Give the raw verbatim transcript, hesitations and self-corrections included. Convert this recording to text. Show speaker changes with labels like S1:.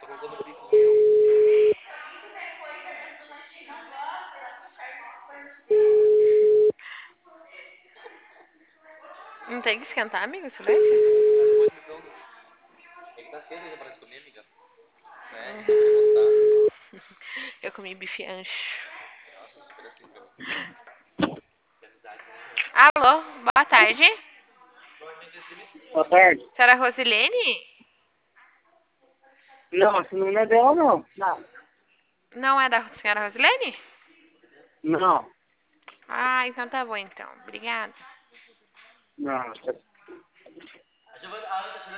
S1: Não tem que esquentar, amigo, esse leite? Eu comi bife ancho. Alô, boa tarde.
S2: Boa tarde.
S1: Senhora Rosilene?
S2: Não, esse não é dela, não. Não.
S1: Não é da senhora Rosilene?
S2: Não.
S1: Ah, então tá bom então. Obrigada.
S2: Não.